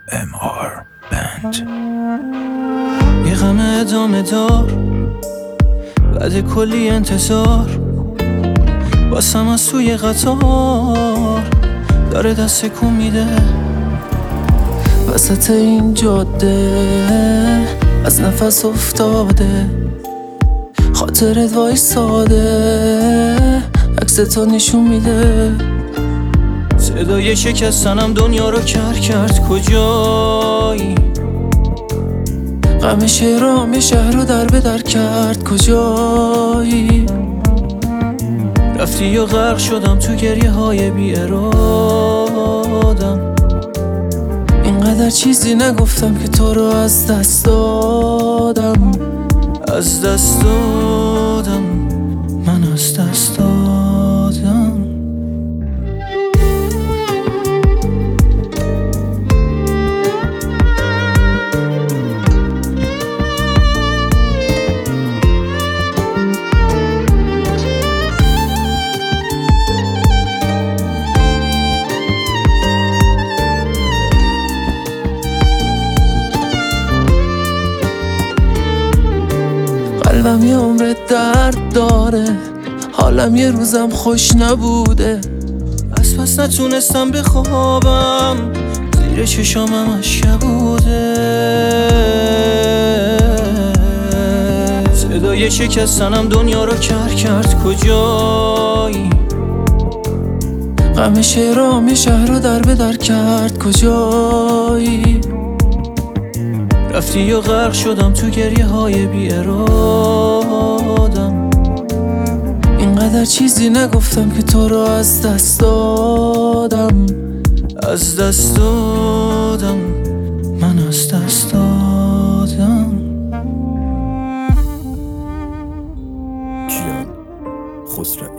MR Band. یه غم ادامه دار بعد کلی انتظار، واسم از توی قطار داره دست کن میده. وسط این جاده از نفس افتاده، خاطرت وایساده عکس تو نشون میده. صدای شکستنم دنیا رو کرد کجایی؟ غم شهرام یه شهر رو در به در کرد کجایی؟ رفتی و غرق شدم تو گریه های بی ارادم. اینقدر چیزی نگفتم که تو رو از دست دادم، از دست دادم، من از دست دادم. قلبم یه عمر درد داره، حالم یه روزم خوش نبوده. از پس نتونستم بخوابم، زیر چشامم اشک بوده. صدای شکستنم دنیا رو کرد کجایی؟ غم شهرام یه شهر رو در به در کرد کجایی؟ رفتی و غرق شدم تو گریه های بی ارادم. اینقدر چیزی نگفتم که تو رو از دست دادم، از دست دادم، من از دست دادم. کیان خسروی.